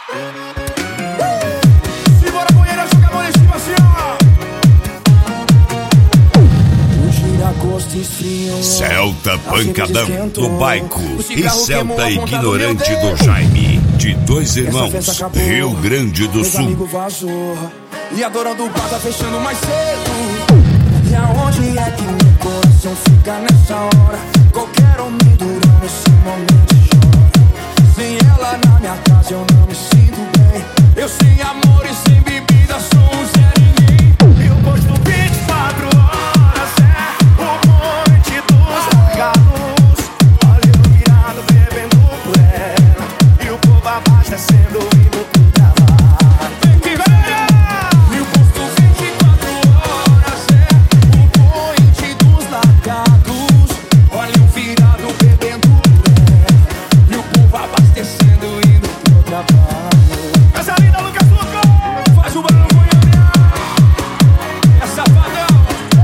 Simbora, banheira, joga a mão em cima assim, ó. Celta pancadão do Baico e Celta ignorante do Jaime, de dois irmãos, Rio Grande do Sul. E a dona do bar tá fechando mais cedo. E aonde é que meu coração fica nessa hora? Qualquer homem durante esse momento chora. Sem ela na minha casa eu não me sinto bem. Eu sem amor e sem bebida sou um Zé Ninguém. Eu posto 24 horas, é o monte dos largados. Olha eu virado bebendo por ela. E o povo abastecendo indo pro trabalho. Que velha! E o posto 24 horas, é o monte dos largados. Olha eu virado bebendo por ela. E o povo abastecendo indo pro trabalho. Essa linda Lucas Lucas faz o barulho goiânia. É safadão.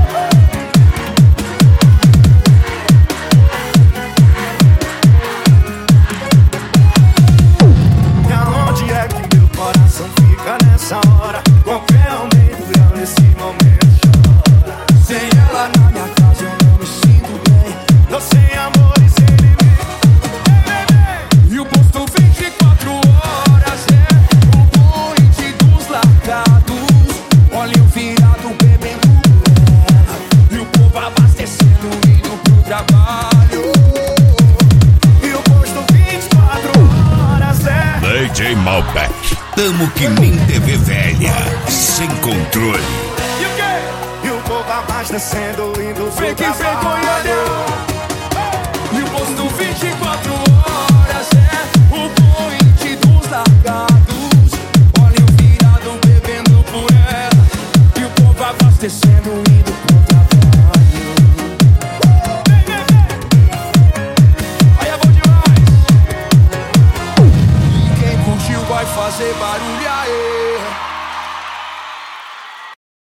E aonde é que meu coração fica nessa hora? Qualquer homem durante esse momento chora. Sem ela na minha casa eu não me sinto bem. Tô sem amor e sem limite. E o posto 24 horas é o point dos largados. Olha eu virado bebendo por ela. E o povo abastecendo indo pro trabalho. E o posto 24 horas é DJ Malbec, tamo que nem TV velha, sem controle. E o quê? E o povo abastecendo indo pro trabalho. E o posto 24 horas é o point dos largados. Olha eu virado bebendo por ela. E o povo abastecendo indo pro trabalho. Aí é bom demais. E quem curtiu vai fazer barulho aí.